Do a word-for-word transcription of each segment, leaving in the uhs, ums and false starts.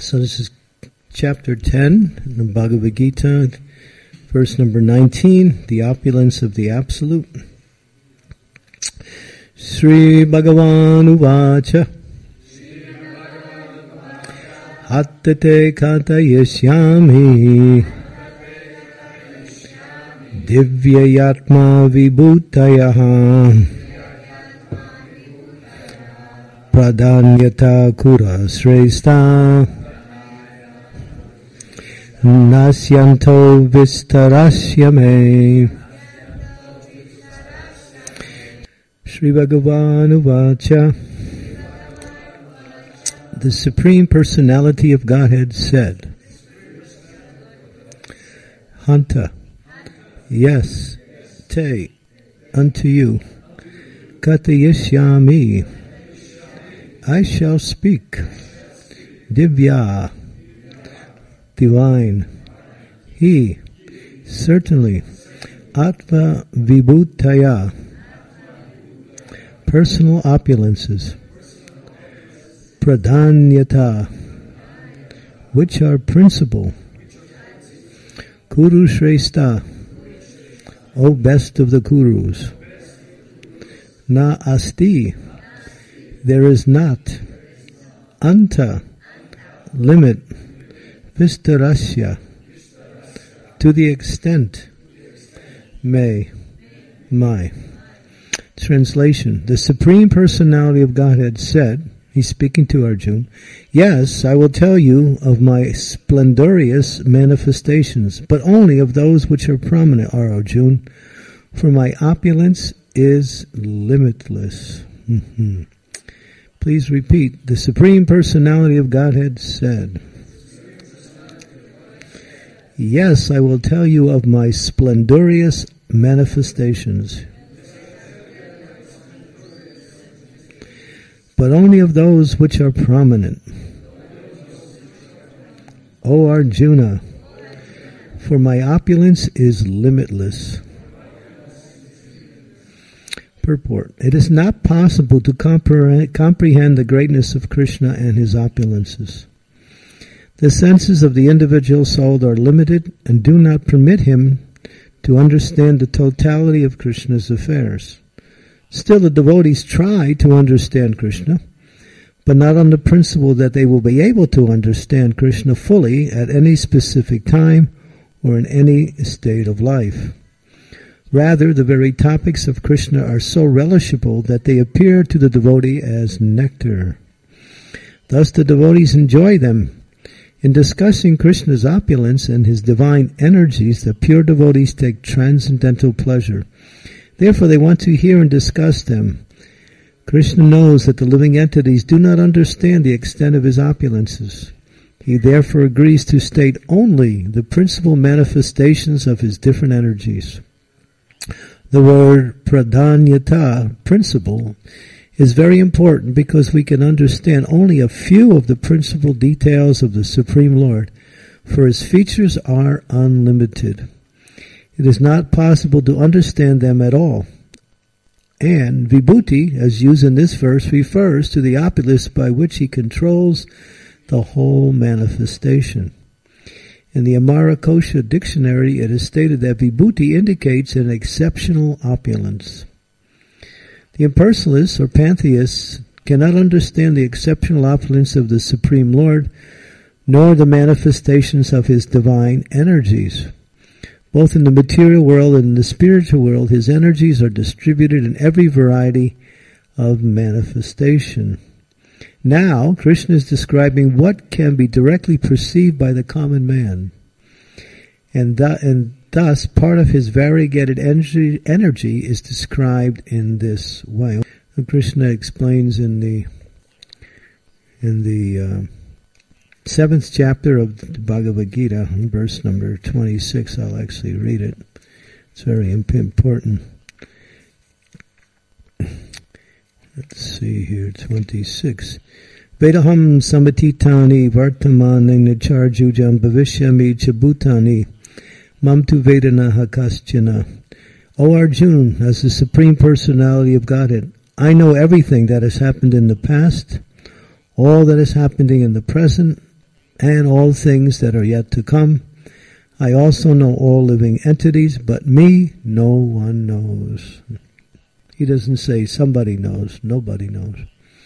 So this is chapter ten in the Bhagavad Gita, verse number nineteen, the opulence of the Absolute. Sri Bhagavan Uvacha Hattate Katayashyami Divyayatma Vibhutayaha Pradanyata Kura Sresta Nasyanto Vistarasya Me. Sri Bhagavan Uvacha. The Supreme Personality of Godhead said, Hanta, yes, te, unto you, Katayashyami, I shall speak, Divya, divine, he, certainly, Atma Vibhutaya, personal opulences, Pradanyata, which are principal, Kuru Shrestha, O best of the Kurus, Na Asti, there is not, Anta, limit, Vistarasya, to the extent, may, my. Translation, the Supreme Personality of Godhead said, he's speaking to Arjuna, yes, I will tell you of my splendorous manifestations, but only of those which are prominent, are Arjuna, for my opulence is limitless. Mm-hmm. Please repeat, the Supreme Personality of Godhead said, yes, I will tell you of my splendorous manifestations, but only of those which are prominent. O Arjuna, for my opulence is limitless. Purport. It is not possible to comprehend, comprehend the greatness of Krishna and his opulences. The senses of the individual soul are limited and do not permit him to understand the totality of Krishna's affairs. Still, the devotees try to understand Krishna, but not on the principle that they will be able to understand Krishna fully at any specific time or in any state of life. Rather, the very topics of Krishna are so relishable that they appear to the devotee as nectar. Thus, the devotees enjoy them. In discussing Krishna's opulence and his divine energies, the pure devotees take transcendental pleasure. Therefore, they want to hear and discuss them. Krishna knows that the living entities do not understand the extent of his opulences. He therefore agrees to state only the principal manifestations of his different energies. The word pradanyata, principle, is very important because we can understand only a few of the principal details of the Supreme Lord, for his features are unlimited. It is not possible to understand them at all. And vibhuti, as used in this verse, refers to the opulence by which he controls the whole manifestation. In the Amarakosha dictionary, it is stated that vibhuti indicates an exceptional opulence. The impersonalists or pantheists cannot understand the exceptional opulence of the Supreme Lord, nor the manifestations of his divine energies. Both in the material world and in the spiritual world, his energies are distributed in every variety of manifestation. Now, Krishna is describing what can be directly perceived by the common man. And, th- and thus, part of his variegated energy, energy is described in this way. Krishna explains in the in the uh, seventh chapter of the Bhagavad Gita, verse number twenty-six, I'll actually read it. It's very important. Let's see here, twenty-six. Vedaham samatitani vartamani nicharjujam bhavishyami chabutani mam tu vedana hakaschana. O Arjuna, as the Supreme Personality of Godhead, I know everything that has happened in the past, all that is happening in the present, and all things that are yet to come. I also know all living entities, but me no one knows. He doesn't say somebody knows, nobody knows.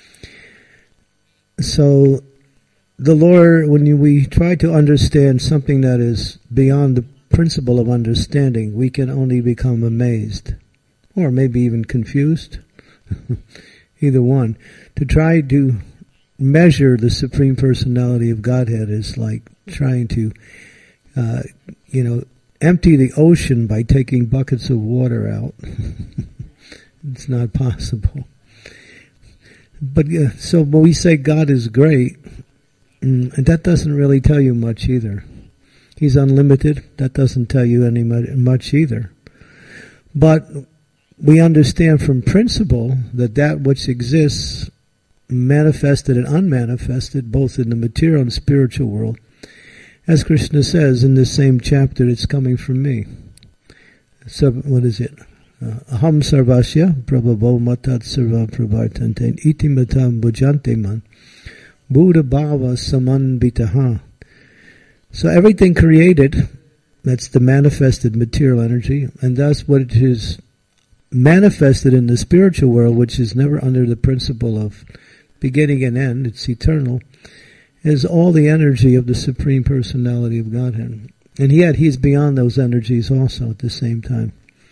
So the Lord, when you, we try to understand something that is beyond the principle of understanding, we can only become amazed, or maybe even confused, either one. To try to measure the Supreme Personality of Godhead is like trying to, uh, you know, empty the ocean by taking buckets of water out. It's not possible. But uh, so when we say God is great, and that doesn't really tell you much either. He's unlimited. That doesn't tell you any much either. But we understand from principle that that which exists, manifested and unmanifested, both in the material and spiritual world, as Krishna says in this same chapter, it's coming from me. So, what is it? Aham sarvasya prabhavo matat sarva pravartante iti matam bhujante man buddha bhava samanbitaha. So everything created, that's the manifested material energy, and that's what it is manifested in the spiritual world, which is never under the principle of beginning and end, it's eternal, is all the energy of the Supreme Personality of Godhead. And yet he's beyond those energies also at the same time.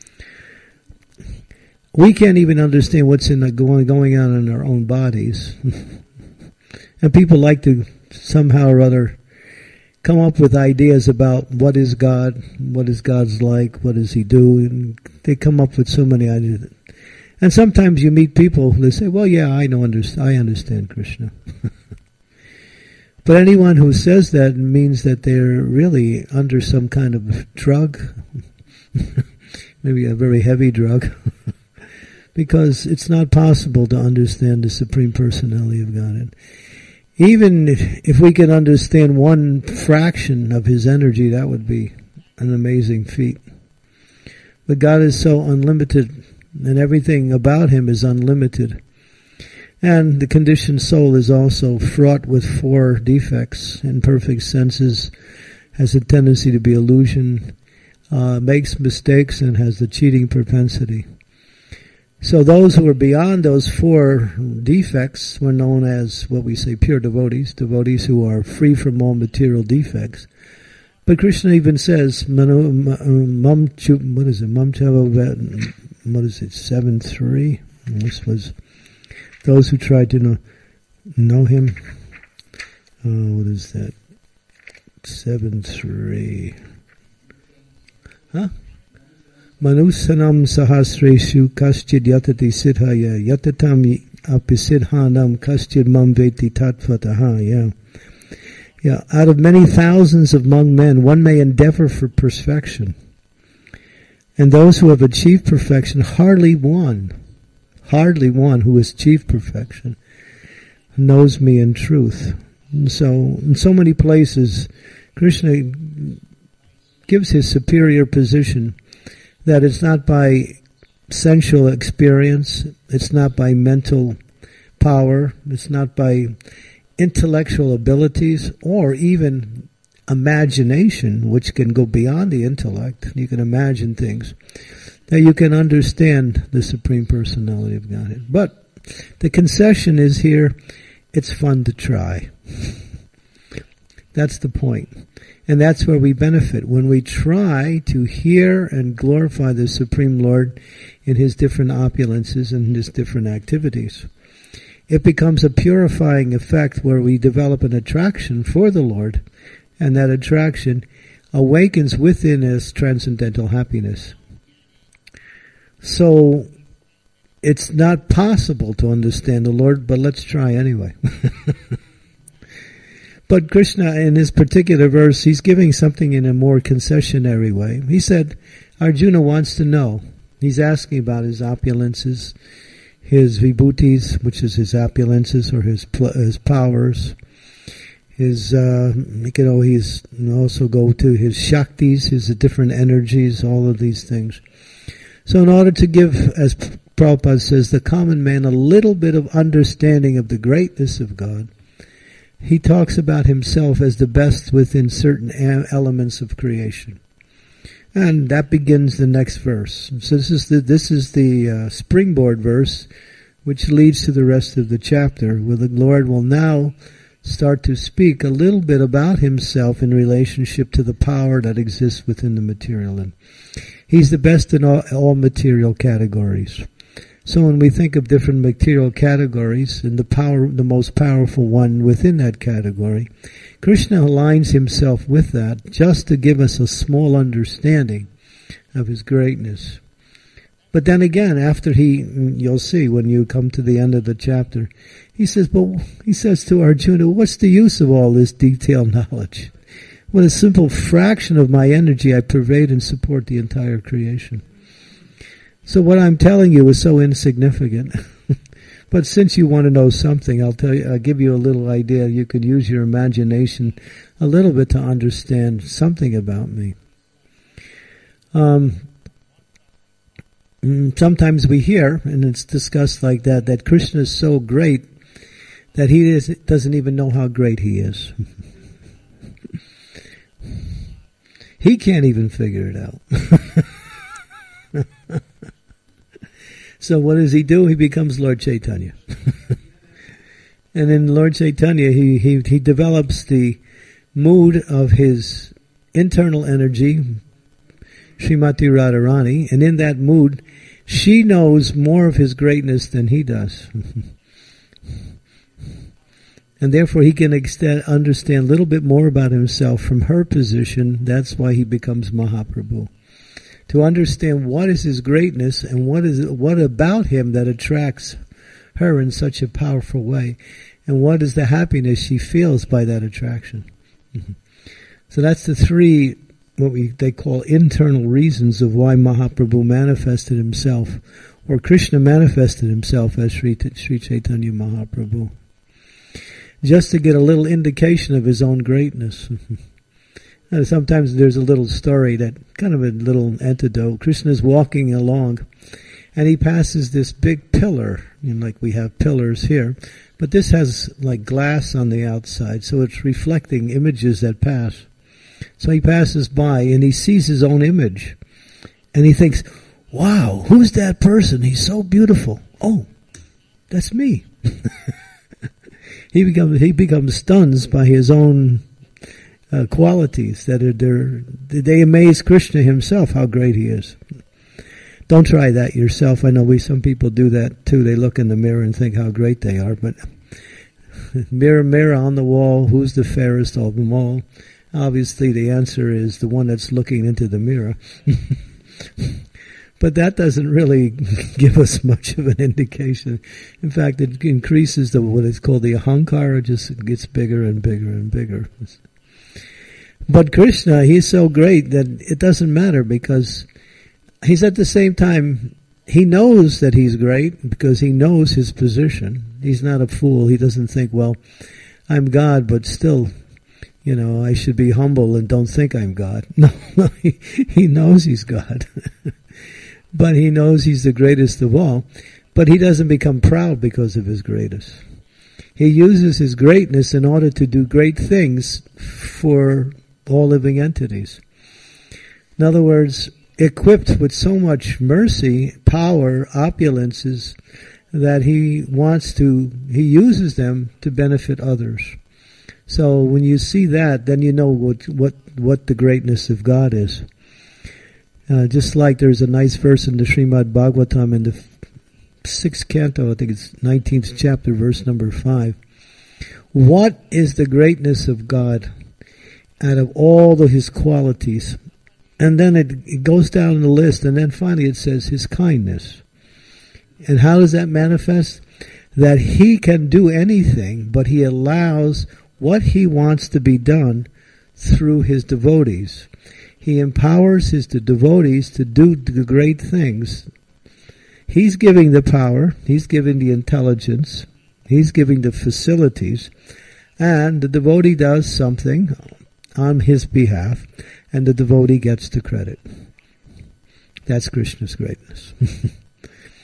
We can't even understand what's in the going, going on in our own bodies. And people like to somehow or other come up with ideas about what is God, what is God's like, what does he do, and they come up with so many ideas. And sometimes you meet people, they say, well, yeah, I know, I understand Krishna. But anyone who says that means that they're really under some kind of drug, maybe a very heavy drug, because it's not possible to understand the Supreme Personality of Godhead. Even if, if we can understand one fraction of his energy, that would be an amazing feat. But God is so unlimited, and everything about him is unlimited. And the conditioned soul is also fraught with four defects. Imperfect senses, has a tendency to be illusion, uh, makes mistakes, and has the cheating propensity. So those who are beyond those four defects were known as what we say pure devotees, devotees who are free from all material defects. But Krishna even says, mum, what is it, mum, what is it, seven three? This was those who tried to know, know him. Oh, what is that? seven three. Huh? Manusanam sahasreshu kaschid yatati siddhaya yatatam apisidhanam kaschid mam veti tatvataha. Yeah. Yeah. Out of many thousands of among men, one may endeavor for perfection. And those who have achieved perfection, hardly one, hardly one who has achieved perfection knows me in truth. And so, in so many places, Krishna gives his superior position that it's not by sensual experience, it's not by mental power, it's not by intellectual abilities, or even imagination, which can go beyond the intellect. You can imagine things, that you can understand the Supreme Personality of Godhead. But the concession is here, it's fun to try. That's the point. And that's where we benefit, when we try to hear and glorify the Supreme Lord in his different opulences and his different activities. It becomes a purifying effect where we develop an attraction for the Lord, and that attraction awakens within us transcendental happiness. So, it's not possible to understand the Lord, but let's try anyway. But Krishna, in this particular verse, he's giving something in a more concessionary way. He said, Arjuna wants to know. He's asking about his opulences, his vibhutis, which is his opulences or his pl- his powers. His, uh, you know, he's also go to his shaktis, his different energies, all of these things. So in order to give, as Prabhupada says, the common man a little bit of understanding of the greatness of God, he talks about himself as the best within certain elements of creation. And that begins the next verse. So this is the, this is the uh, springboard verse, which leads to the rest of the chapter, where the Lord will now start to speak a little bit about himself in relationship to the power that exists within the material. And he's the best in all, all material categories. So when we think of different material categories, and the power, the most powerful one within that category, Krishna aligns himself with that just to give us a small understanding of his greatness. But then again, after he, you'll see when you come to the end of the chapter, he says, but he says to Arjuna, what's the use of all this detailed knowledge? With a simple fraction of my energy, I pervade and support the entire creation. So what I'm telling you is so insignificant. But since you want to know something, I'll tell you, I'll give you a little idea. You could use your imagination a little bit to understand something about me. Um, sometimes we hear, and it's discussed like that, that Krishna is so great that he is, doesn't even know how great he is. He can't even figure it out. So what does he do? He becomes Lord Chaitanya. And in Lord Chaitanya, he, he, he develops the mood of his internal energy, Srimati Radharani, and in that mood, she knows more of his greatness than he does. And therefore he can extend, understand a little bit more about himself from her position. That's why he becomes Mahaprabhu. To understand what is his greatness and what is what about him that attracts her in such a powerful way, and what is the happiness she feels by that attraction. Mm-hmm. So that's the three, what we they call internal reasons of why Mahaprabhu manifested himself, or Krishna manifested himself as Sri, Sri Chaitanya Mahaprabhu. Just to get a little indication of his own greatness. Uh, sometimes there's a little story, that kind of a little antidote. Krishna's walking along, and he passes this big pillar, you know, like we have pillars here, but this has like glass on the outside, so it's reflecting images that pass. So he passes by, and he sees his own image, and he thinks, wow, who's that person? He's so beautiful. Oh, that's me. he becomes he becomes stunned by his own Uh, qualities that are there. They amaze Krishna himself how great he is. Don't try that yourself. I know we some people do that too. They look in the mirror and think how great they are. But mirror, mirror on the wall, who's the fairest of them all? Obviously, the answer is the one that's looking into the mirror. But that doesn't really give us much of an indication. In fact, it increases the what is called the ahankara. It just gets bigger and bigger and bigger. But Krishna, he's so great that it doesn't matter, because he's at the same time, he knows that he's great because he knows his position. He's not a fool. He doesn't think, well, I'm God, but still, you know, I should be humble and don't think I'm God. No, no he, he knows he's God. But he knows he's the greatest of all. But he doesn't become proud because of his greatness. He uses his greatness in order to do great things for all living entities. In other words, equipped with so much mercy, power, opulences, that he wants to, he uses them to benefit others. So when you see that, then you know what what, what the greatness of God is. Uh, just like there's a nice verse in the Srimad Bhagavatam in the sixth canto, I think it's nineteenth chapter, verse number five. What is the greatness of God out of all of his qualities? And then it, it goes down the list, and then finally it says his kindness. And how does that manifest? That he can do anything, but he allows what he wants to be done through his devotees. He empowers his devotees to do the great things. He's giving the power, he's giving the intelligence, he's giving the facilities, and the devotee does something on his behalf, and the devotee gets the credit. That's Krishna's greatness.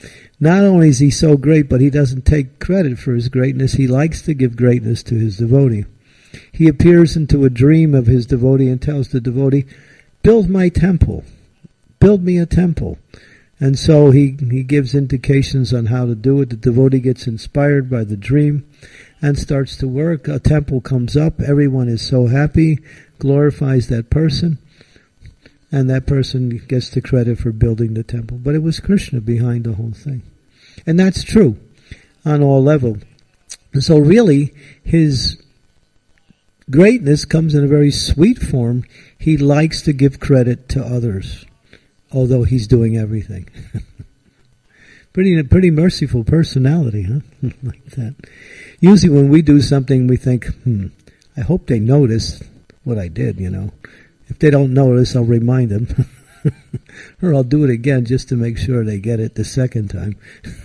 Not only is he so great, but he doesn't take credit for his greatness. He likes to give greatness to his devotee. He appears into a dream of his devotee and tells the devotee, build my temple. Build me a temple. And so he, he gives indications on how to do it. The devotee gets inspired by the dream and starts to work. A temple comes up. Everyone is so happy, glorifies that person, and that person gets the credit for building the temple. But it was Krishna behind the whole thing. And that's true on all levels. So really, his greatness comes in a very sweet form. He likes to give credit to others, although he's doing everything. pretty pretty merciful personality, huh? Like that. Usually when we do something, we think, hmm, I hope they notice what I did, you know. If they don't notice, I'll remind them. Or I'll do it again just to make sure they get it the second time.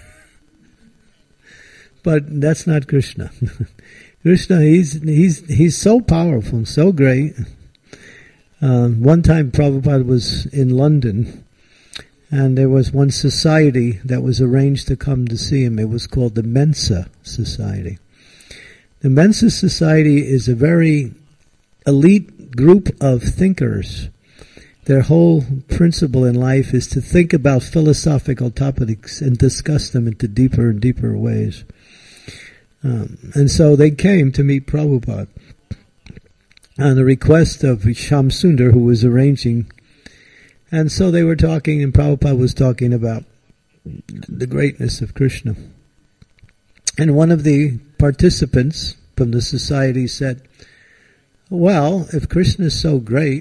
But that's not Krishna. Krishna, he's he's he's so powerful, so great. Uh, one time Prabhupada was in London, and there was one society that was arranged to come to see him. It was called the Mensa Society. The Mensa Society is a very elite group of thinkers. Their whole principle in life is to think about philosophical topics and discuss them into deeper and deeper ways. Um, and so they came to meet Prabhupada on the request of Shyam Sundar, who was arranging. And so they were talking, and Prabhupada was talking about the greatness of Krishna. And one of the participants from the society said, well, if Krishna is so great,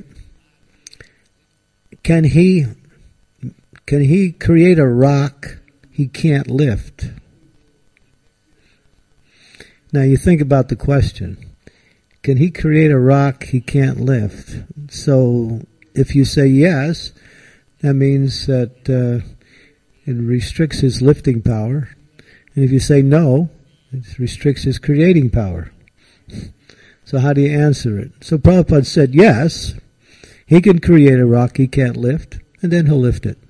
can he can he create a rock he can't lift? Now you think about the question. Can he create a rock he can't lift? So if you say yes, that means that uh, it restricts his lifting power. And if you say no, it restricts his creating power. So how do you answer it? So Prabhupada said yes, he can create a rock he can't lift, and then he'll lift it.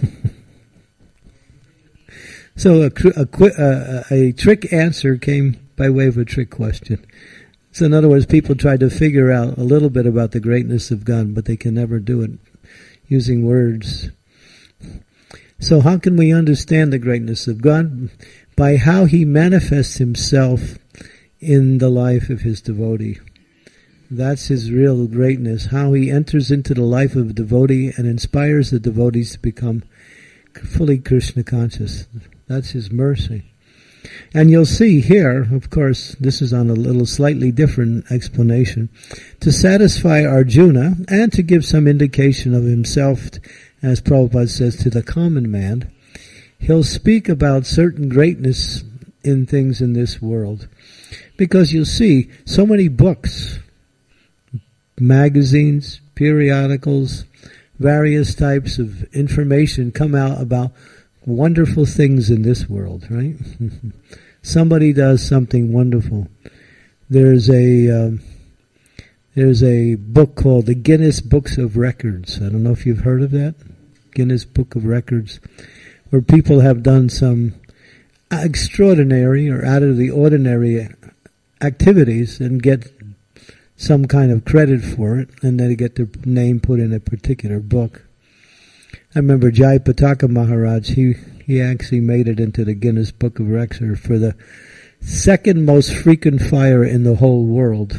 So a, a, a, a trick answer came by way of a trick question. So in other words, people try to figure out a little bit about the greatness of God, but they can never do it using words. So how can we understand the greatness of God? By how he manifests himself in the life of his devotee. That's his real greatness, how he enters into the life of a devotee and inspires the devotees to become fully Krishna conscious. That's his mercy. And you'll see here, of course, this is on a little slightly different explanation, to satisfy Arjuna and to give some indication of himself, as Prabhupada says, to the common man, he'll speak about certain greatness in things in this world. Because you'll see so many books, magazines, periodicals, various types of information come out about wonderful things in this world, right? Somebody does something wonderful. There's a um, there's a book called the Guinness Books of Records. I don't know if you've heard of that. Guinness Book of Records, where people have done some extraordinary or out of the ordinary activities and get some kind of credit for it, and then they get their name put in a particular book. I remember Jai Pataka Maharaj, he, he actually made it into the Guinness Book of Records for the second most frequent flyer in the whole world.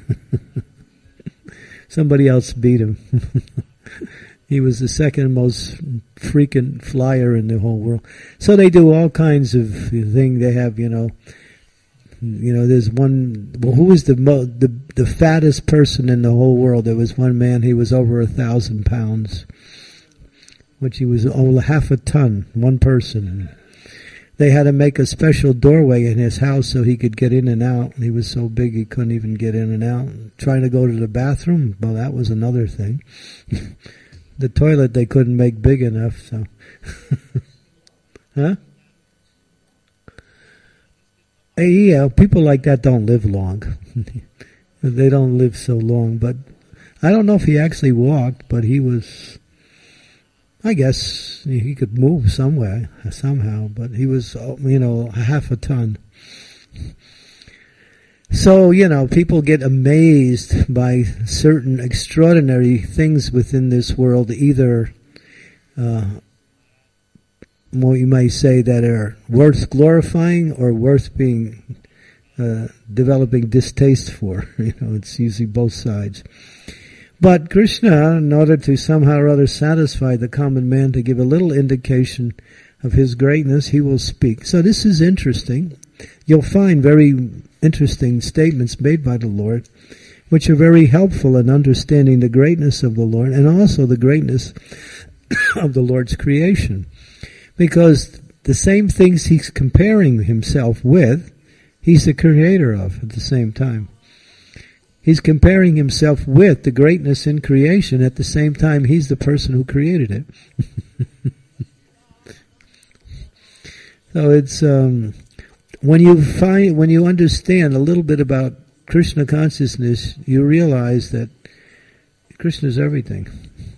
Somebody else beat him. He was the second most frequent flyer in the whole world. So they do all kinds of things. They have, you know, you know, there's one, well, who was the, mo- the, the fattest person in the whole world? There was one man, he was over a thousand pounds. Which he was over half a ton, one person. They had to make a special doorway in his house so he could get in and out. He was so big he couldn't even get in and out. Trying to go to the bathroom, well, that was another thing. The toilet they couldn't make big enough, so. Huh? Hey, yeah, people like that don't live long. They don't live so long, but I don't know if he actually walked, but he was... I guess he could move somewhere, somehow, but he was, you know, half a ton. So, you know, people get amazed by certain extraordinary things within this world, either, uh, more you might say, that are worth glorifying or worth being, uh, developing distaste for. You know, it's usually both sides. But Krishna, in order to somehow or other satisfy the common man, to give a little indication of his greatness, he will speak. So this is interesting. You'll find very interesting statements made by the Lord, which are very helpful in understanding the greatness of the Lord and also the greatness of the Lord's creation. Because the same things he's comparing himself with, he's the creator of at the same time. He's comparing himself with the greatness in creation. At the same time, he's the person who created it. So it's um, when you find, when you understand a little bit about Krishna consciousness, you realize that Krishna is everything.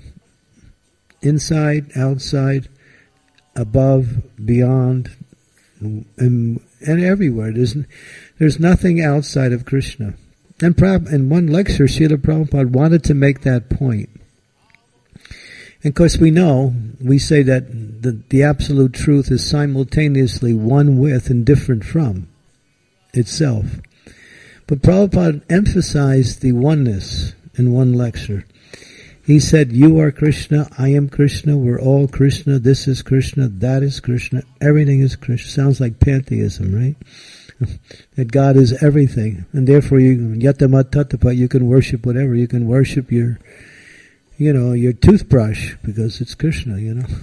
Inside, outside, above, beyond, and, and everywhere. There's there's nothing outside of Krishna. And in one lecture, Srila Prabhupada wanted to make that point. And of course we know, we say that the, the absolute truth is simultaneously one with and different from itself. But Prabhupada emphasized the oneness in one lecture. He said, you are Krishna, I am Krishna, we're all Krishna, this is Krishna, that is Krishna, everything is Krishna. Sounds like pantheism, right? That God is everything, and therefore you yatamat tatapa, you can worship whatever. You can worship your, you know, your toothbrush because it's Krishna, you know.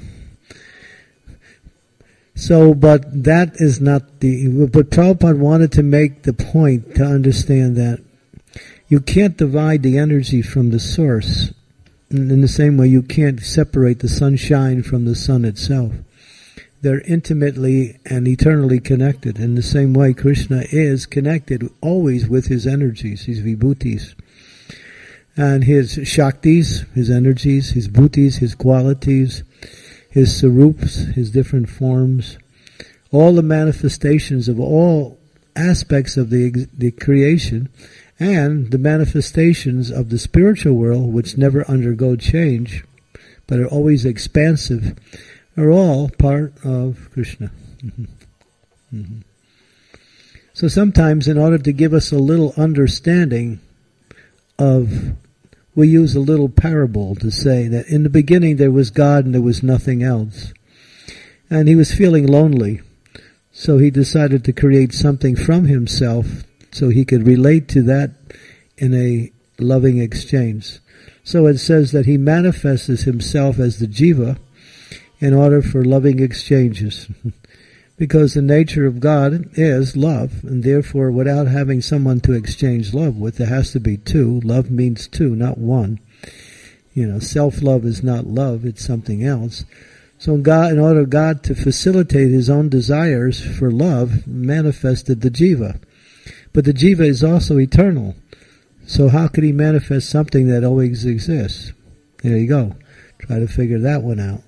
So, but that is not the. But Prabhupada wanted to make the point to understand that you can't divide the energy from the source. In the same way, you can't separate the sunshine from the sun itself. They're intimately and eternally connected. In the same way, Krishna is connected always with his energies, his vibhutis. And his shaktis, his energies, his bhutis, his qualities, his sarups, his different forms, all the manifestations of all aspects of the, the creation, and the manifestations of the spiritual world, which never undergo change, but are always expansive, are all part of Krishna. Mm-hmm. Mm-hmm. So sometimes, in order to give us a little understanding of, we use a little parable to say that in the beginning there was God and there was nothing else. And he was feeling lonely, so he decided to create something from himself so he could relate to that in a loving exchange. So it says that he manifests himself as the jiva, in order for loving exchanges. Because the nature of God is love, and therefore without having someone to exchange love with, there has to be two. Love means two, not one. You know, self-love is not love, it's something else. So God, in order for God to facilitate his own desires for love, manifested the jiva. But the jiva is also eternal. So how could he manifest something that always exists? There you go. Try to figure that one out.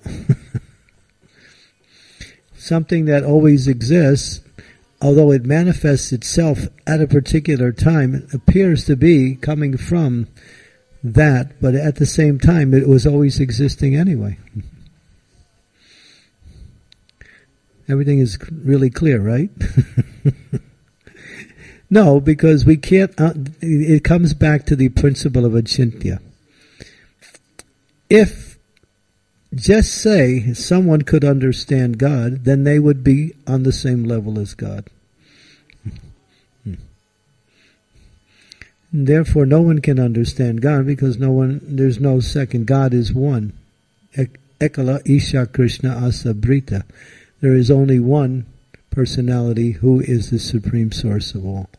Something that always exists, although it manifests itself at a particular time, it appears to be coming from that, but at the same time it was always existing anyway. Everything is really clear, right? No, because we can't, uh, it comes back to the principle of achintya. If just say someone could understand God, then they would be on the same level as God. And therefore, no one can understand God because no one, there's no second. God is one. Ekala Isha Krishna Asa Brita. There is only one personality who is the supreme source of all.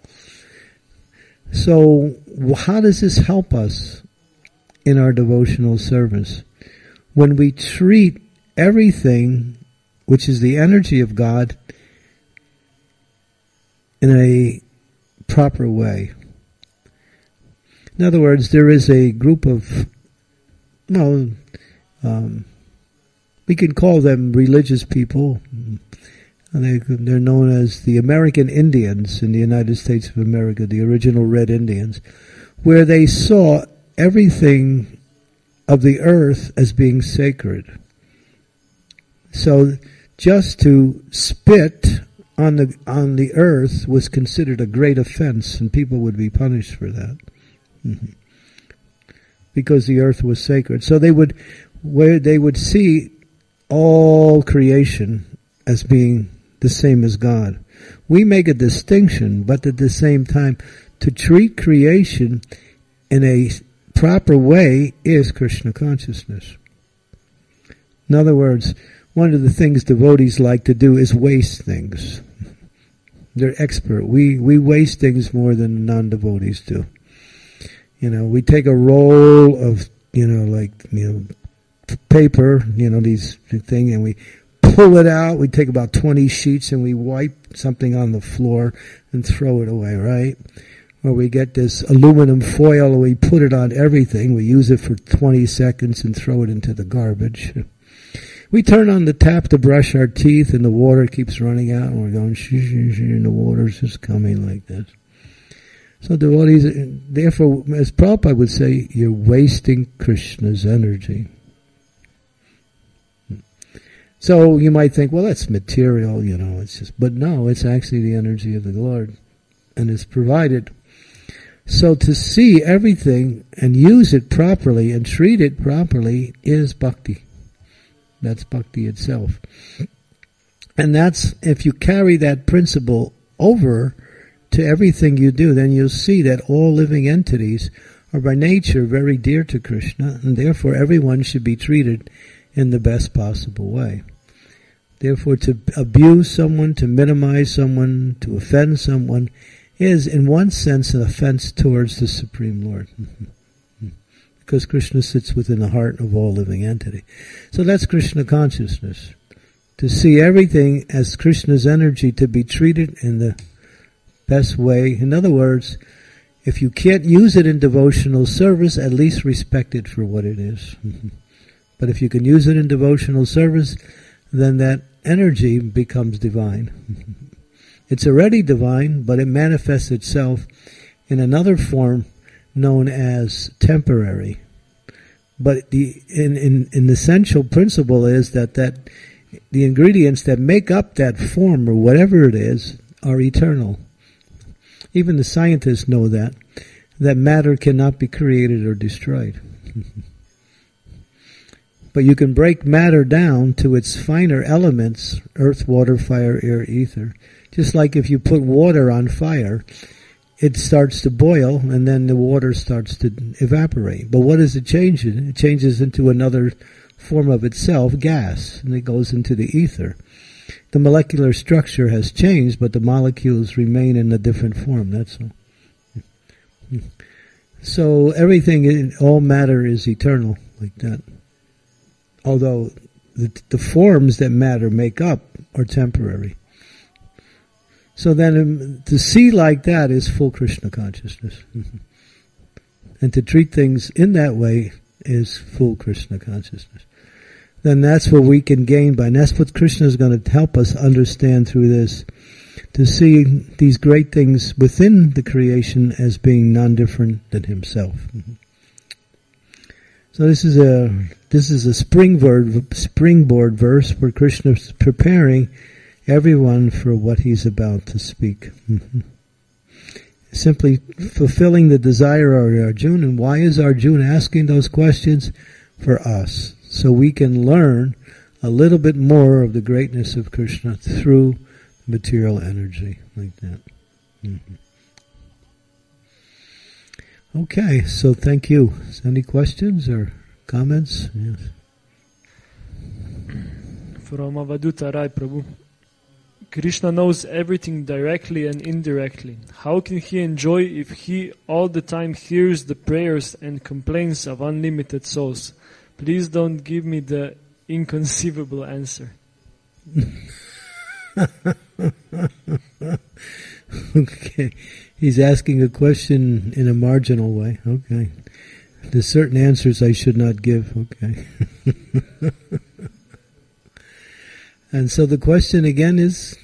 So, how does this help us in our devotional service? When we treat everything, which is the energy of God, in a proper way. In other words, there is a group of, no, um, We can call them religious people. They, they're known as the American Indians in the United States of America, the original Red Indians, where they saw everything of the earth as being sacred. So just to spit on the on the earth was considered a great offense, and people would be punished for that. Mm-hmm. Because the earth was sacred. So they would where they would see all creation as being the same as God. We make a distinction, but at the same time, to treat creation in a proper way is Krishna consciousness. In other words, one of the things devotees like to do is waste things. They're expert. We we waste things more than non-devotees do. You know, we take a roll of, you know, like, you know, paper, you know, these thing, and we pull it out. We take about twenty sheets and we wipe something on the floor and throw it away, right? Or we get this aluminum foil and we put it on everything. We use it for twenty seconds and throw it into the garbage. We turn on the tap to brush our teeth and the water keeps running out and we're going shh, shh, shh, and the water's just coming like this. So devotees, therefore, as Prabhupada would say, you're wasting Krishna's energy. So you might think, well, that's material, you know, it's just, but no, it's actually the energy of the Lord, and it's provided. So to see everything and use it properly and treat it properly is bhakti. That's bhakti itself. And that's, if you carry that principle over to everything you do, then you'll see that all living entities are by nature very dear to Krishna, and therefore everyone should be treated in the best possible way. Therefore, to abuse someone, to minimize someone, to offend someone, is in one sense an offense towards the Supreme Lord. Because Krishna sits within the heart of all living entity. So that's Krishna consciousness. To see everything as Krishna's energy, to be treated in the best way. In other words, if you can't use it in devotional service, at least respect it for what it is. But if you can use it in devotional service, then that energy becomes divine. It's already divine, but it manifests itself in another form known as temporary. But the in, in, in the essential principle is that, that the ingredients that make up that form, or whatever it is, are eternal. Even the scientists know that, that matter cannot be created or destroyed. But you can break matter down to its finer elements, earth, water, fire, air, ether. Just like if you put water on fire, it starts to boil and then the water starts to evaporate. But what does it change? It changes into another form of itself, gas, and it goes into the ether. The molecular structure has changed, but the molecules remain in a different form, that's all. So everything, all matter is eternal, like that. Although the, the forms that matter make up are temporary. So then um, to see like that is full Krishna consciousness. And to treat things in that way is full Krishna consciousness. Then that's what we can gain by, and that's what Krishna is going to help us understand through this, to see these great things within the creation as being non-different than himself. So this is a this is a springboard springboard verse where Krishna is preparing everyone for what he's about to speak. Simply fulfilling the desire of Arjuna. And why is Arjuna asking those questions? For us. So we can learn a little bit more of the greatness of Krishna through material energy, like that. Mm-hmm. Okay, so thank you. Any questions or comments? Yes. From Avaduta Rai Prabhu. Krishna knows everything directly and indirectly. How can he enjoy if he all the time hears the prayers and complaints of unlimited souls? Please don't give me the inconceivable answer. Okay. He's asking a question in a marginal way. Okay. There's certain answers I should not give. Okay. And so the question again is,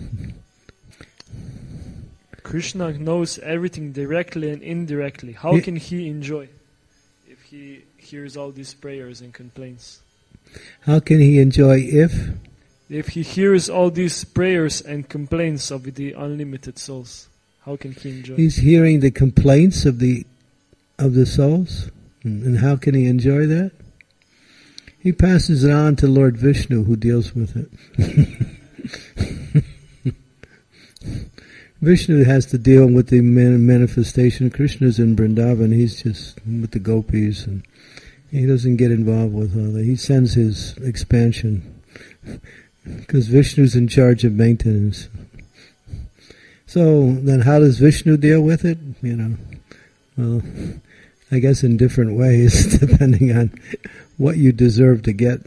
Krishna knows everything directly and indirectly. How He- can he enjoy if he hears all these prayers and complaints? how can he enjoy if? If he hears all these prayers and complaints of the unlimited souls, how can he enjoy? He's hearing the complaints of the of the souls. And how can he enjoy that? He passes it on to Lord Vishnu, who deals with it. Vishnu has to deal with the man- manifestation. Krishna's in Vrindavan. He's just with the gopis, and he doesn't get involved with all that. He sends his expansion because Vishnu's in charge of maintenance. So then, how does Vishnu deal with it? You know, well, I guess in different ways, depending on what you deserve to get.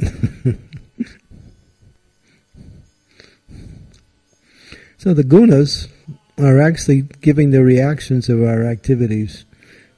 So the gunas are actually giving the reactions of our activities.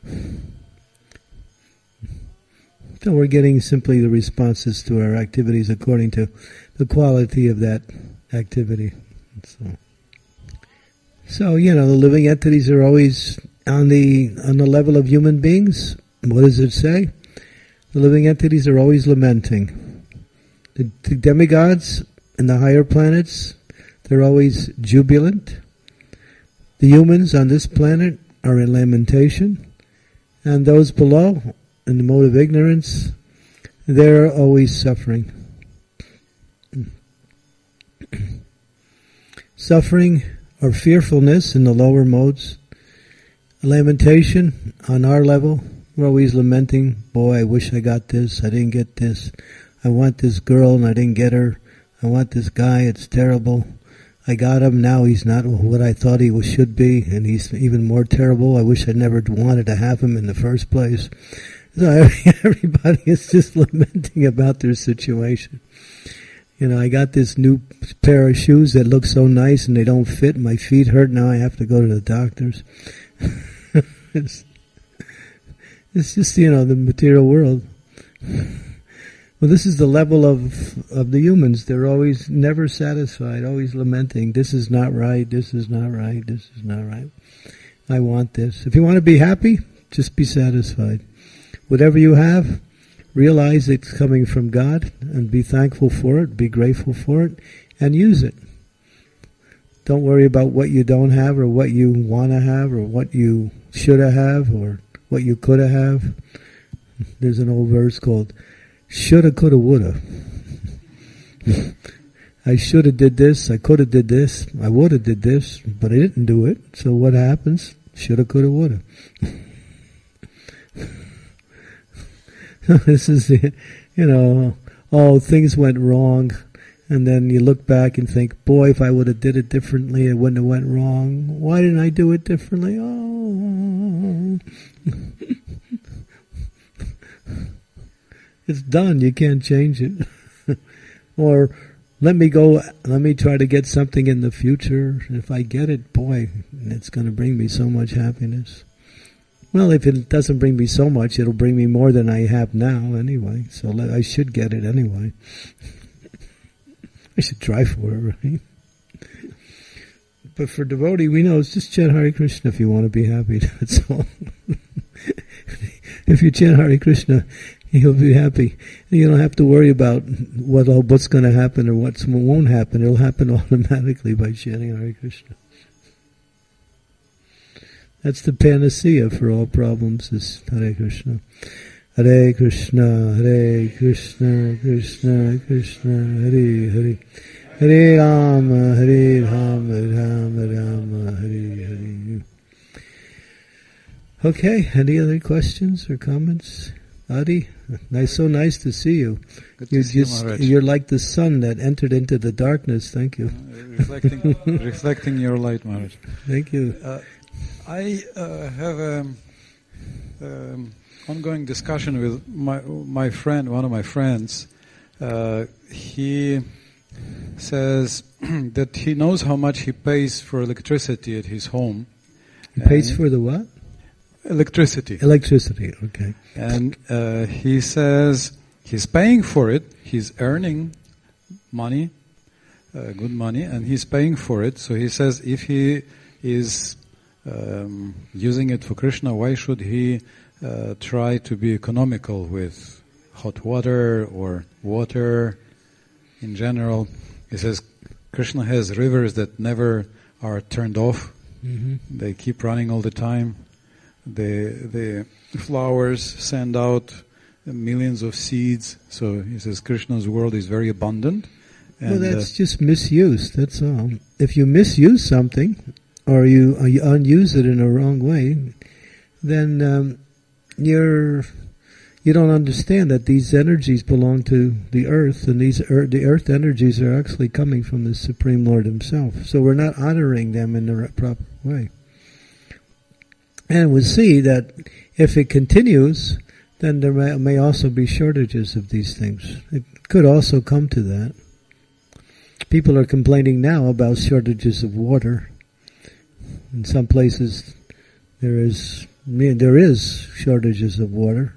So we're getting simply the responses to our activities according to the quality of that activity. So, so you know, the living entities are always on the on the level of human beings. What does it say? The living entities are always lamenting. The, the demigods and the higher planets, they're always jubilant. The humans on this planet are in lamentation. And those below, in the mode of ignorance, they're always suffering. Suffering or fearfulness in the lower modes. Lamentation on our level, we're always lamenting, boy, I wish I got this, I didn't get this. I want this girl and I didn't get her. I want this guy, it's terrible. I got him, now he's not what I thought he was, should be, and he's even more terrible. I wish I never wanted to have him in the first place. So everybody is just lamenting about their situation. You know, I got this new pair of shoes that look so nice and they don't fit. My feet hurt, now I have to go to the doctors. it's, it's just, you know, the material world. Well, this is the level of of the humans. They're always never satisfied, always lamenting. This is not right, this is not right, this is not right. I want this. If you want to be happy, just be satisfied. Whatever you have, realize it's coming from God and be thankful for it, be grateful for it, and use it. Don't worry about what you don't have or what you want to have or what you should have or what you could have. There's an old verse called shoulda, coulda, woulda. I shoulda did this, I coulda did this, I woulda did this, but I didn't do it. So what happens? Shoulda, coulda, woulda. This is, you know, oh, things went wrong, and then you look back and think, boy, if I would have did it differently, it wouldn't have went wrong. Why didn't I do it differently? Oh. It's done. You can't change it. Or let me go, let me try to get something in the future. If I get it, boy, it's going to bring me so much happiness. Well, if it doesn't bring me so much, it'll bring me more than I have now anyway. So let, I should get it anyway. I should try for it, right? But for devotee, we know it's just chant Hare Krishna if you want to be happy. That's all. If you chant Hare Krishna, you'll be happy. You don't have to worry about what what's going to happen or what won't happen. It'll happen automatically by chanting Hare Krishna. That's the panacea for all problems, is Hare Krishna. Hare Krishna, Hare Krishna, Krishna Krishna, Hare Hare. Hare Rama, Hare Rama, Rama Rama, Hare Hare. Okay, any other questions or comments? Adi, nice, so nice to see you. Good You're, to see you, just, Maharaj. you're like the sun that entered into the darkness. Thank you. Uh, reflecting, reflecting your light, Maharaj. Thank you. Uh, I uh, have an um, ongoing discussion with my my friend, one of my friends. Uh, he says that he knows how much he pays for electricity at his home. He pays And- for the what? Electricity. Electricity, okay. And uh, he says he's paying for it, he's earning money, uh, good money, and he's paying for it. So he says, if he is um, using it for Krishna, why should he uh, try to be economical with hot water or water in general? He says, Krishna has rivers that never are turned off. Mm-hmm. They keep running all the time. The the flowers send out millions of seeds. So he says Krishna's world is very abundant. And well, that's uh, just misuse, that's all. If you misuse something, or you, or you unuse it in a wrong way, then um, you're... You don't understand that these energies belong to the earth, and these earth, the earth energies are actually coming from the Supreme Lord Himself. So we're not honoring them in the proper way. And we'll see that if it continues, then there may, may also be shortages of these things. It could also come to that. People are complaining now about shortages of water. In some places, there is there is shortages of water.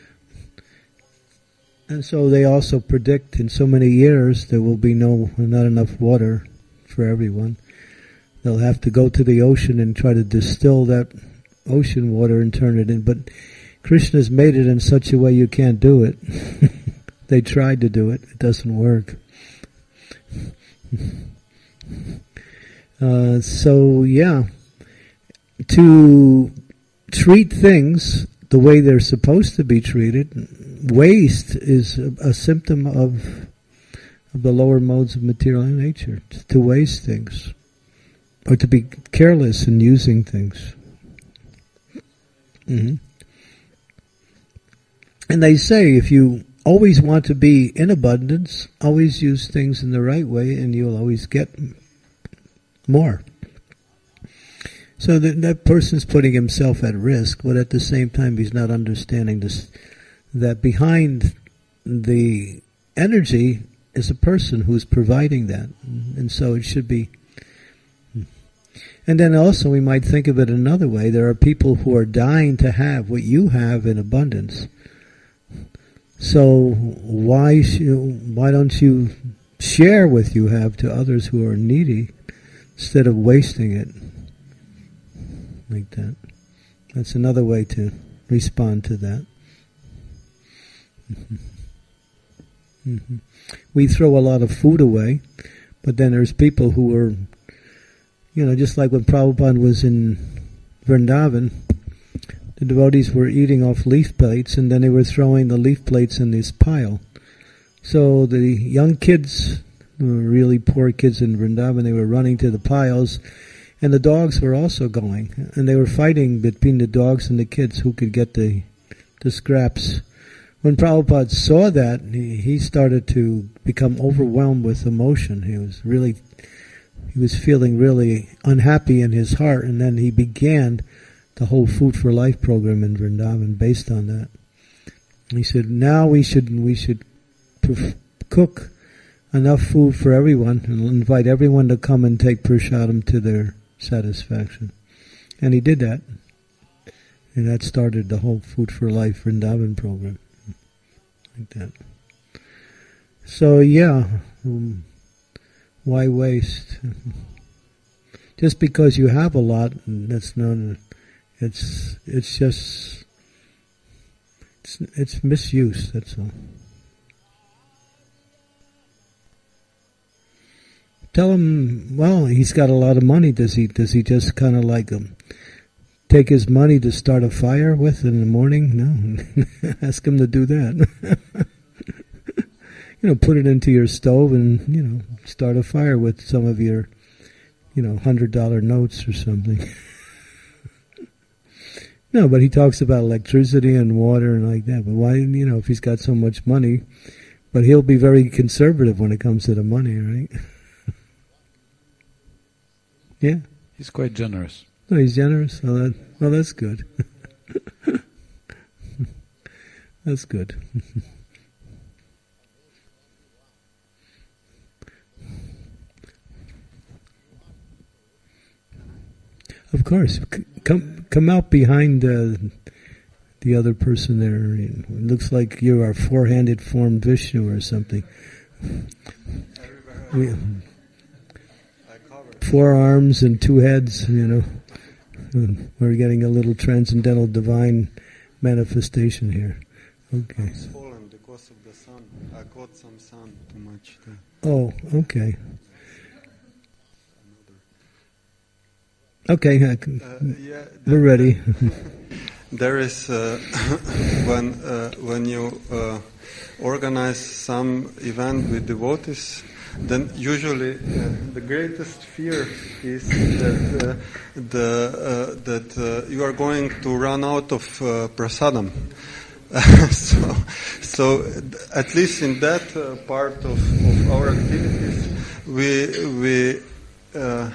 And so they also predict in so many years there will be no not enough water for everyone. They'll have to go to the ocean and try to distill that ocean water and turn it in. But Krishna's made it in such a way you can't do it. They tried to do it. It doesn't work. Uh, so, yeah. To treat things the way they're supposed to be treated, waste is a, a symptom of, of the lower modes of material nature. To waste things, or to be careless in using things. Mm-hmm. And they say if you always want to be in abundance, always use things in the right way, and you'll always get more. So that, that person's putting himself at risk, but at the same time he's not understanding this, that behind the energy is a person who's providing that. And so it should be. And then also we might think of it another way. There are people who are dying to have what you have in abundance. So why should, why don't you share what you have to others who are needy instead of wasting it? Like that. That's another way to respond to that. Mm-hmm. Mm-hmm. We throw a lot of food away, but then there's people who are, you know, just like when Prabhupada was in Vrindavan, the devotees were eating off leaf plates, and then they were throwing the leaf plates in this pile. So the young kids, the really poor kids in Vrindavan, they were running to the piles. And the dogs were also going, and they were fighting between the dogs and the kids who could get the the scraps. When Prabhupada saw that, he, he started to become overwhelmed with emotion. He was really, he was feeling really unhappy in his heart, and then he began the whole Food for Life program in Vrindavan based on that. And he said, now we should we should pref- cook enough food for everyone and invite everyone to come and take prasadam to their satisfaction. And he did that. And that started the whole Food for Life Vrindavan program. Like that. So yeah, um, why waste? Just because you have a lot, that's not, it's, it's just, it's, it's misuse, that's all. Tell him, well, he's got a lot of money. Does he? Does he just kind of like um, take his money to start a fire with in the morning? No, ask him to do that. You know, put it into your stove and you know start a fire with some of your, you know, hundred dollar notes or something. No, but he talks about electricity and water and like that. But why? You know, if he's got so much money, but he'll be very conservative when it comes to the money, right? Yeah. He's quite generous. Oh, he's generous? Well, that, well that's good. That's good. Of course. C- come come out behind uh, the other person there. It looks like you are four-handed form Vishnu or something. We, four arms and two heads, you know. And we're getting a little transcendental divine manifestation here. Okay. It's fallen because of the sun. I got some sun too much there. Oh, okay. Okay, I can, Uh, yeah, we're ready. There is uh, when uh, when you uh, organize some event with devotees, then usually uh, the greatest fear is that uh, the uh, that uh, you are going to run out of uh, prasadam. so, so at least in that uh, part of, of our activities, we we uh,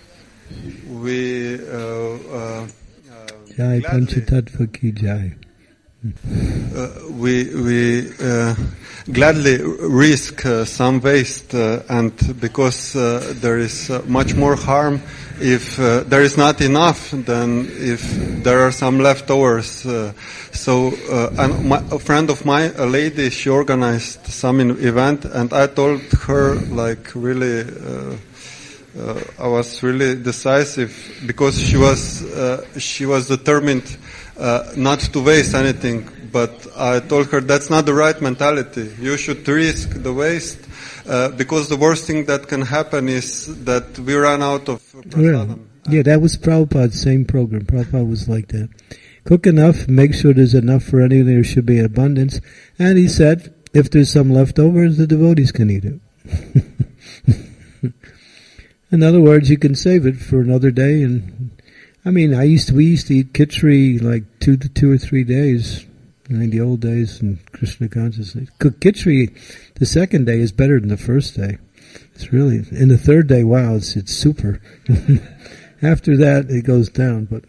we uh, uh, Jai gladly- Panchatattva ki Jai. Uh, we we uh, gladly risk uh, some waste, uh, and because uh, there is uh, much more harm if uh, there is not enough than if there are some leftovers. Uh, so, uh, and my, a friend of mine, a lady, she organized some in- event, and I told her like really. Uh, Uh, I was really decisive because she was uh, she was determined uh, not to waste anything. But I told her that's not the right mentality. You should risk the waste uh, because the worst thing that can happen is that we run out of Yeah. prasadam. yeah, that was Prabhupada's same program. Prabhupada was like that. Cook enough, make sure there's enough for anything, there should be abundance. And he said, if there's some left over, the devotees can eat it. In other words, you can save it for another day. And I mean, I used to, we used to eat khichdi like two to two or three days in the old days in Krishna consciousness. Cook khichdi the second day is better than the first day. It's really, and the third day, wow, it's, it's super. After that, it goes down, but.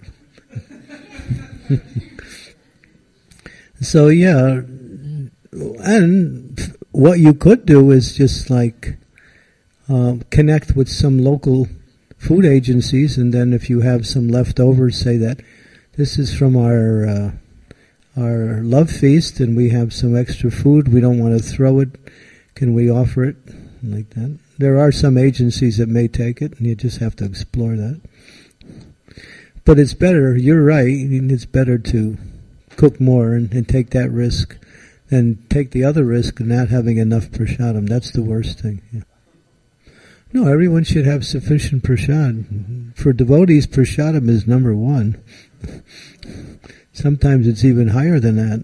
So yeah, and what you could do is just like, Uh, connect with some local food agencies, and then if you have some leftovers, say that this is from our uh, our love feast, and we have some extra food. We don't want to throw it. Can we offer it like that? There are some agencies that may take it, and you just have to explore that. But it's better. You're right. It's better to cook more and, and take that risk than take the other risk of not having enough prasadam. That's the worst thing. Yeah. No, everyone should have sufficient prasad. For devotees, prasadam is number one. Sometimes it's even higher than that.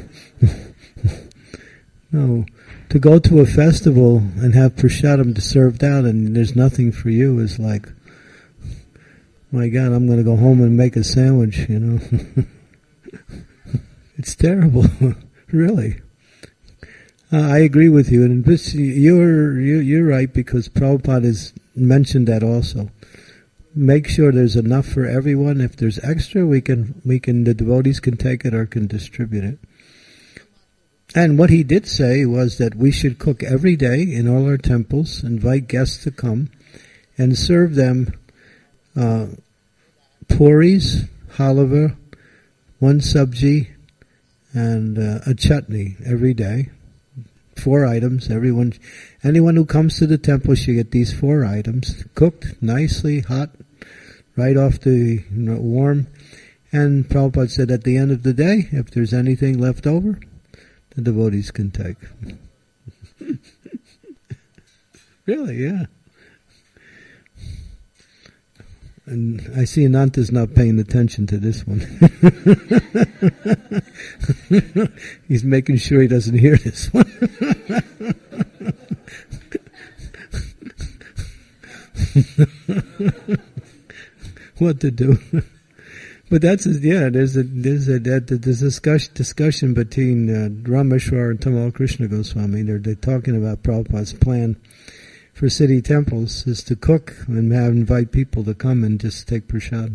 No, to go to a festival and have prasadam served out and there's nothing for you is like, my God, I'm going to go home and make a sandwich, you know. It's terrible, really. Uh, I agree with you, and this, you're you, you're right, because Prabhupada has mentioned that also. Make sure there's enough for everyone. If there's extra, we can we can the devotees can take it or can distribute it. And what he did say was that we should cook every day in all our temples, invite guests to come, and serve them uh, puris, halava, one sabji, and uh, a chutney every day. Four items. Everyone, anyone who comes to the temple should get these four items cooked nicely, hot, right off the you know, warm. And Prabhupada said at the end of the day, if there's anything left over, the devotees can take. Really, yeah. And I see Ananta's not paying attention to this one. He's making sure he doesn't hear this one. What to do? But that's yeah. There's a there's a there's a discussion discussion between uh, Rameshwar and Tamal Krishna Goswami. They're they're talking about Prabhupada's plan for city temples is to cook and have invite people to come and just take prasad.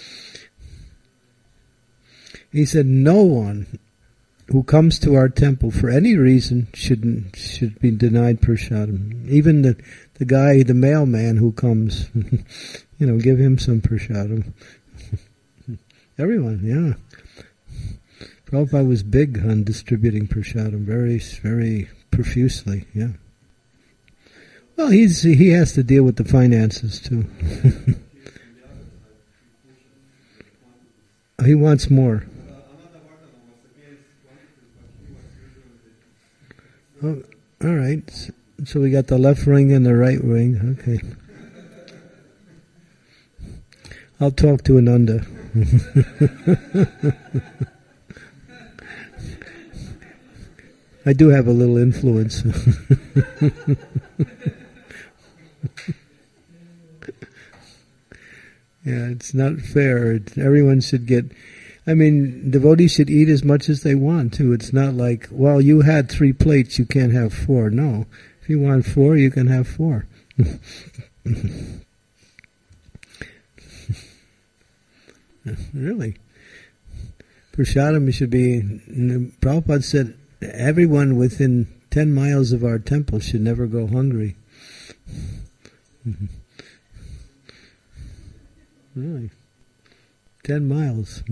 He said no one who comes to our temple for any reason should should be denied prasadam. Even the the guy, the mailman who comes, you know, give him some prasadam. Everyone, yeah. Prabhupada was big on distributing prasadam, very very profusely, yeah. Well, he's he has to deal with the finances too. He wants more. Oh, all right. So we got the left ring and the right ring. Okay. I'll talk to Ananda. I do have a little influence. Yeah, it's not fair. It, everyone should get, I mean, devotees should eat as much as they want to. It's not like, well, you had three plates, you can't have four. No. If you want four, you can have four. Really. Prasadam should be, Prabhupada said, everyone within ten miles of our temple should never go hungry. Really? Ten miles.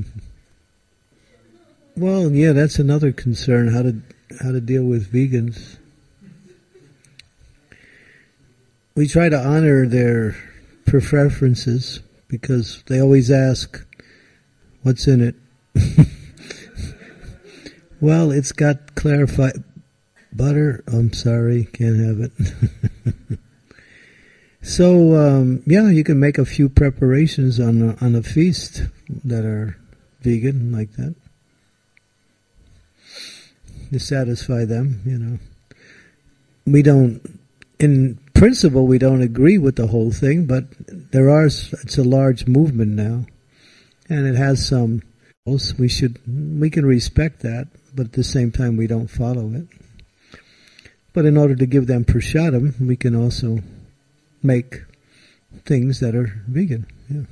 Well, yeah, that's another concern, how to how to deal with vegans. We try to honor their preferences because they always ask, what's in it? Well, it's got clarified butter. I'm sorry, can't have it. So, um, yeah, you can make a few preparations on a, on a feast that are vegan, like that, to satisfy them, you know. We don't, in principle, we don't agree with the whole thing, but there are, it's a large movement now, and it has some, we should, we can respect that, but at the same time we don't follow it. But in order to give them prasadam, we can also make things that are vegan. Yeah.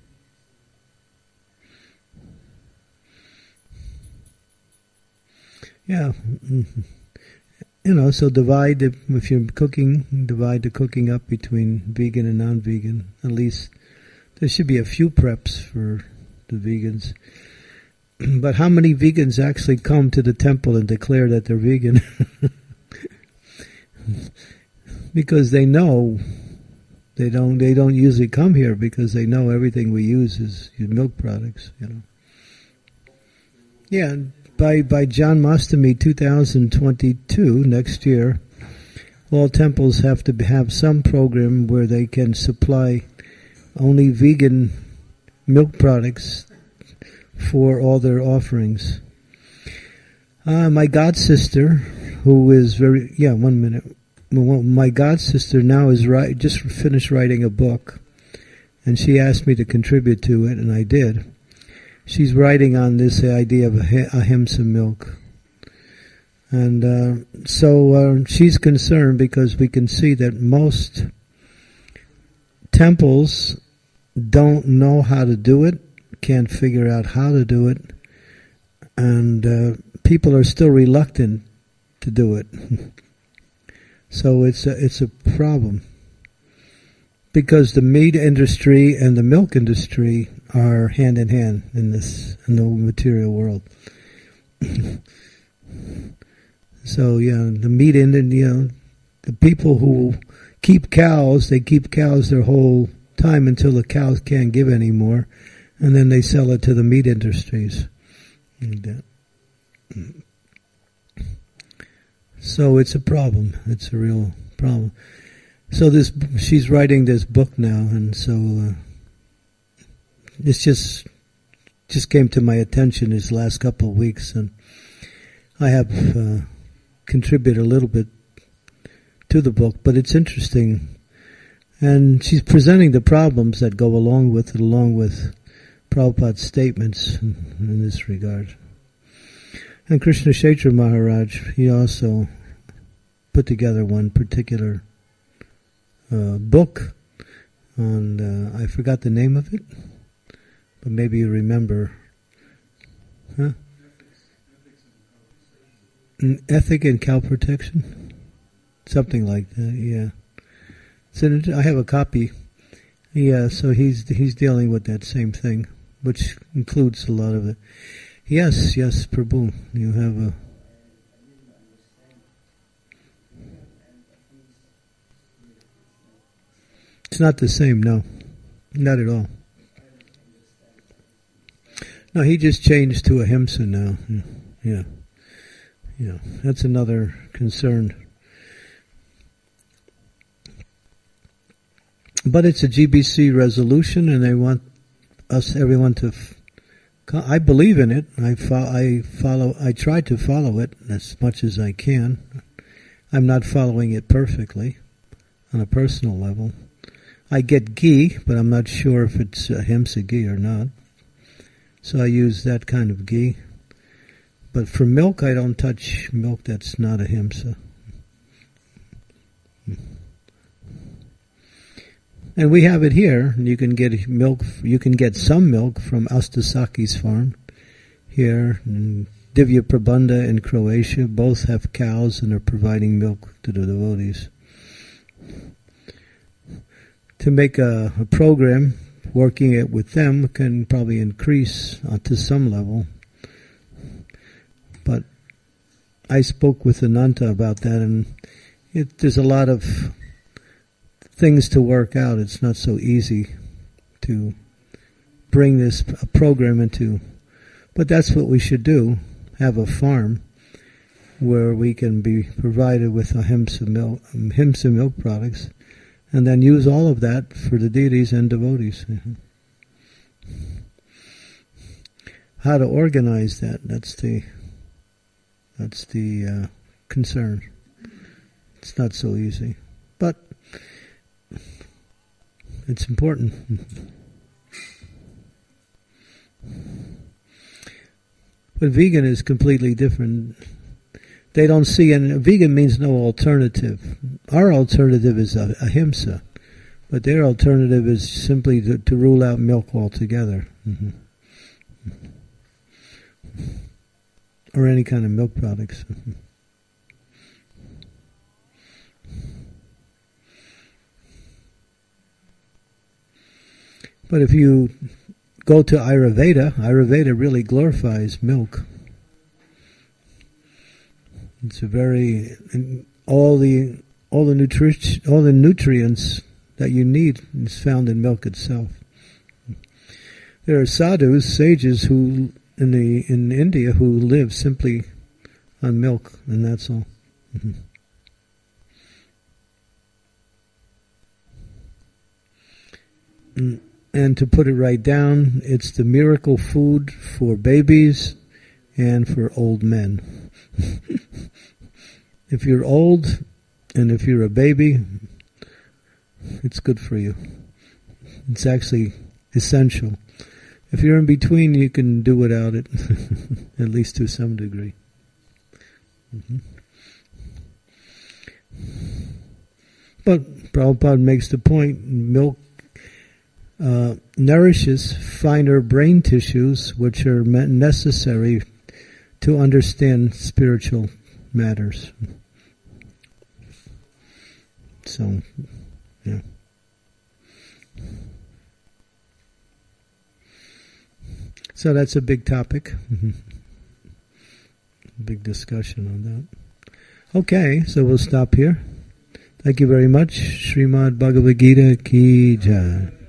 Yeah. Mm-hmm. You know, so divide the, if you're cooking, divide the cooking up between vegan and non-vegan. At least there should be a few preps for the vegans. But how many vegans actually come to the temple and declare that they're vegan? Because they know They don't. They don't usually come here because they know everything we use is milk products. You know. Yeah. By by Janmashtami two thousand twenty-two, next year, all temples have to have some program where they can supply only vegan milk products for all their offerings. Uh, my god sister, who is very yeah, one minute. Well, my god sister now is right, just finished writing a book, and she asked me to contribute to it, and I did. She's writing on this idea of ahimsa milk, and uh, so uh, she's concerned because we can see that most temples don't know how to do it, can't figure out how to do it, and uh, people are still reluctant to do it. So it's a, it's a problem because the meat industry and the milk industry are hand in hand in this in the material world. So yeah, the meat industry, you know, the people who keep cows, they keep cows their whole time until the cows can't give anymore, and then they sell it to the meat industries. So it's a problem. It's a real problem. So this, she's writing this book now, and so uh, this just just came to my attention these last couple of weeks, and I have uh, contributed a little bit to the book, but it's interesting. And she's presenting the problems that go along with it, along with Prabhupada's statements in, in this regard. And Krishna Kshetra Maharaj, he also put together one particular uh, book on, uh, I forgot the name of it, but maybe you remember. Huh? An ethic in cow protection? Something like that, yeah. So I have a copy. Yeah, so he's he's dealing with that same thing, which includes a lot of it. Yes, yes, Prabhu, you have a... It's not the same, no. Not at all. No, he just changed to ahimsa now. Yeah. Yeah. Yeah. That's another concern. But it's a G B C resolution, and they want us, everyone, to. F- I believe in it. I, fo- I follow. I try to follow it as much as I can. I'm not following it perfectly, on a personal level. I get ghee, but I'm not sure if it's ahimsa ghee or not. So I use that kind of ghee. But for milk, I don't touch milk that's not ahimsa. And we have it here. You can get milk. You can get some milk from Astasaki's farm here. And Divya Prabandha in Croatia both have cows and are providing milk to the devotees. To make a, a program, working it with them can probably increase uh, to some level. But I spoke with Ananta about that, and it, there's a lot of things to work out. It's not so easy to bring this a program into, but that's what we should do, have a farm where we can be provided with ahimsa milk, ahimsa milk products, and then use all of that for the deities and devotees. Mm-hmm. How to organize that, that's the that's the uh, concern. It's not so easy, but it's important. But vegan is completely different. They don't see, and vegan means no alternative. Our alternative is ahimsa, but their alternative is simply to, to rule out milk altogether. Mm-hmm. Or any kind of milk products. Mm-hmm. But if you go to Ayurveda, Ayurveda really glorifies milk. It's a very all the all the nutri- all the nutrients that you need is found in milk itself. There are sadhus, sages who in the in India who live simply on milk, and that's all. Mm-hmm. Mm. And to put it right down, it's the miracle food for babies and for old men. If you're old and if you're a baby, it's good for you. It's actually essential. If you're in between, you can do without it, at least to some degree. Mm-hmm. But Prabhupada makes the point, milk Uh, nourishes finer brain tissues which are necessary to understand spiritual matters. So, yeah. So that's a big topic. Big discussion on that. Okay, so we'll stop here. Thank you very much. Srimad Bhagavad Gita Ki Jai.